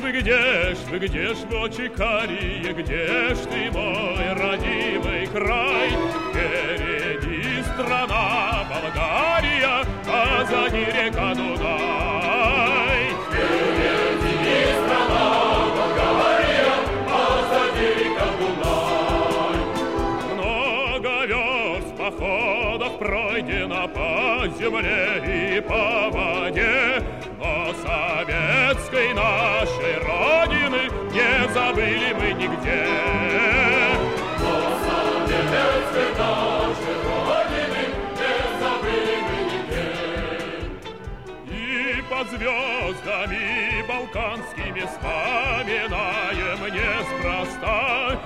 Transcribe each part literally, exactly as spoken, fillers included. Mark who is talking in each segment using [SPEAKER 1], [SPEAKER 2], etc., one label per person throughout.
[SPEAKER 1] вы, где ж вы, где ж в очи карие, где ж ты, мой родимый край? Впереди страна Болгария, позади река Дунай.
[SPEAKER 2] Впереди страна Болгария, позади река Дунай.
[SPEAKER 1] Много верст походов пройдено по земле и по воде, но советской нашей родины не забыли мы нигде.
[SPEAKER 2] Но советской нашей родины не забыли мы нигде.
[SPEAKER 1] И под звездами балканскими вспоминаем неспроста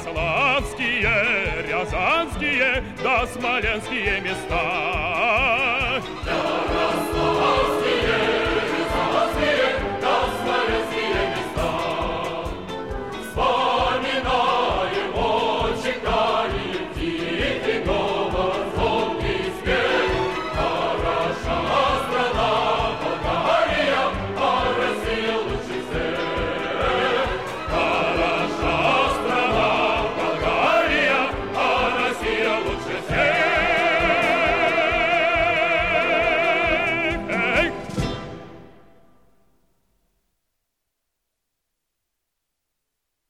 [SPEAKER 1] ярославские, рязанские да смоленские места.